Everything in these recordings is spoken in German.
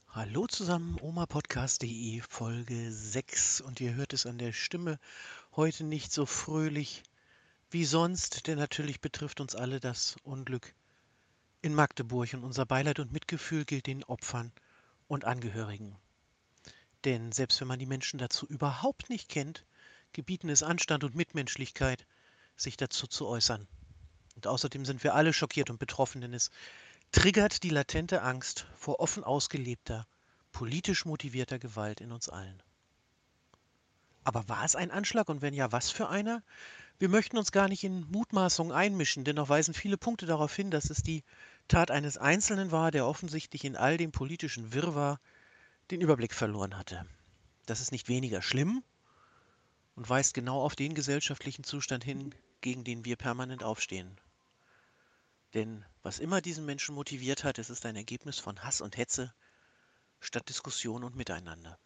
Hallo zusammen, omapodcast.de Folge 6 und ihr hört es an der Stimme heute nicht so fröhlich wie sonst, denn natürlich betrifft uns alle das Unglück in Magdeburg und unser Beileid und Mitgefühl gilt den Opfern und Angehörigen. Denn selbst wenn man die Menschen dazu überhaupt nicht kennt, gebieten es Anstand und Mitmenschlichkeit, sich dazu zu äußern. Und außerdem sind wir alle schockiert und betroffen, denn es triggert die latente Angst vor offen ausgelebter, politisch motivierter Gewalt in uns allen. Aber war es ein Anschlag und wenn ja, was für einer? Wir möchten uns gar nicht in Mutmaßungen einmischen, dennoch weisen viele Punkte darauf hin, dass es die Tat eines Einzelnen war, der offensichtlich in all dem politischen Wirrwarr den Überblick verloren hatte. Das ist nicht weniger schlimm und weist genau auf den gesellschaftlichen Zustand hin, gegen den wir permanent aufstehen. Denn was immer diesen Menschen motiviert hat, es ist ein Ergebnis von Hass und Hetze statt Diskussion und Miteinander.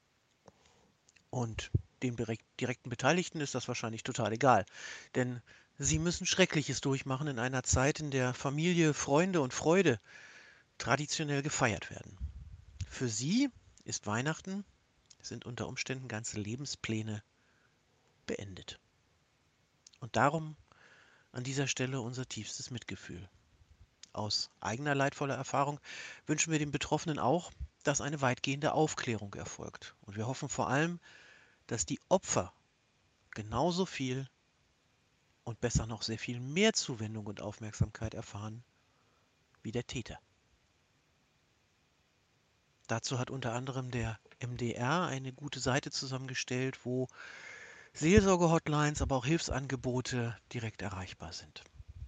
Und den direkten Beteiligten ist das wahrscheinlich total egal, denn sie müssen Schreckliches durchmachen in einer Zeit, in der Familie, Freunde und Freude traditionell gefeiert werden. Für sie ist Weihnachten, sind unter Umständen ganze Lebenspläne beendet. Und darum an dieser Stelle unser tiefstes Mitgefühl. Aus eigener leidvoller Erfahrung wünschen wir den Betroffenen auch, dass eine weitgehende Aufklärung erfolgt. Und wir hoffen vor allem, dass die Opfer genauso viel und besser noch sehr viel mehr Zuwendung und Aufmerksamkeit erfahren wie der Täter. Dazu hat unter anderem der MDR eine gute Seite zusammengestellt, wo Seelsorge-Hotlines, aber auch Hilfsangebote direkt erreichbar sind.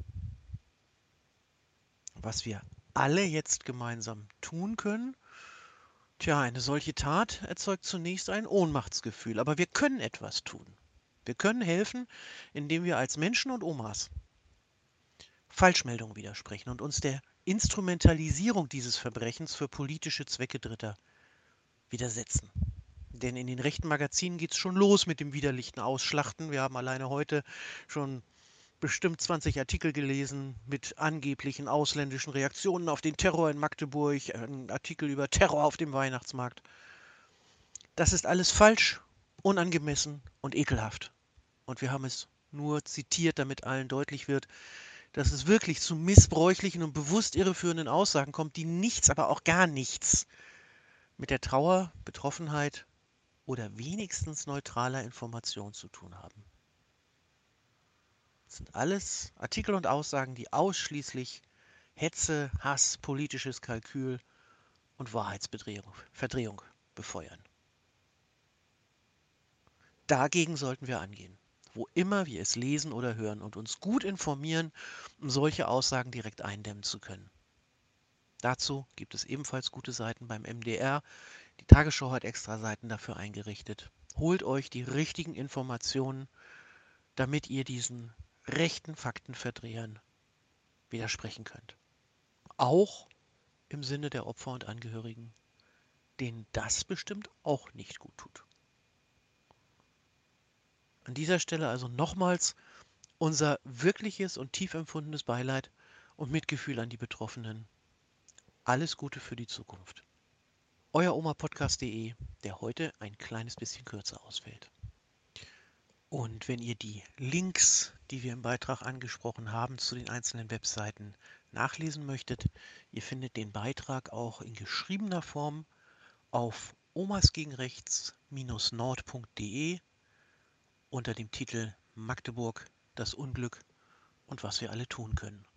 Was wir alle jetzt gemeinsam tun können, tja, eine solche Tat erzeugt zunächst ein Ohnmachtsgefühl, aber wir können etwas tun. Wir können helfen, indem wir als Menschen und Omas Falschmeldungen widersprechen und uns der Instrumentalisierung dieses Verbrechens für politische Zwecke Dritter widersetzen. Denn in den rechten Magazinen geht es schon los mit dem widerlichen Ausschlachten. Wir haben alleine heute schon bestimmt 20 Artikel gelesen mit angeblichen ausländischen Reaktionen auf den Terror in Magdeburg, ein Artikel über Terror auf dem Weihnachtsmarkt. Das ist alles falsch, unangemessen und ekelhaft. Und wir haben es nur zitiert, damit allen deutlich wird, dass es wirklich zu missbräuchlichen und bewusst irreführenden Aussagen kommt, die nichts, aber auch gar nichts mit der Trauer, Betroffenheit oder wenigstens neutraler Information zu tun haben. Das sind alles Artikel und Aussagen, die ausschließlich Hetze, Hass, politisches Kalkül und Verdrehung befeuern. Dagegen sollten wir angehen, wo immer wir es lesen oder hören und uns gut informieren, um solche Aussagen direkt eindämmen zu können. Dazu gibt es ebenfalls gute Seiten beim MDR. Die Tagesschau hat extra Seiten dafür eingerichtet. Holt euch die richtigen Informationen, damit ihr diesen rechten Faktenverdrehern widersprechen könnt. Auch im Sinne der Opfer und Angehörigen, denen das bestimmt auch nicht gut tut. An dieser Stelle also nochmals unser wirkliches und tief empfundenes Beileid und Mitgefühl an die Betroffenen. Alles Gute für die Zukunft. Euer omapodcast.de, der heute ein kleines bisschen kürzer ausfällt. Und wenn ihr die Links, die wir im Beitrag angesprochen haben, zu den einzelnen Webseiten nachlesen möchtet, ihr findet den Beitrag auch in geschriebener Form auf omasgegenrechts-nord.de unter dem Titel Magdeburg, das Unglück und was wir alle tun können.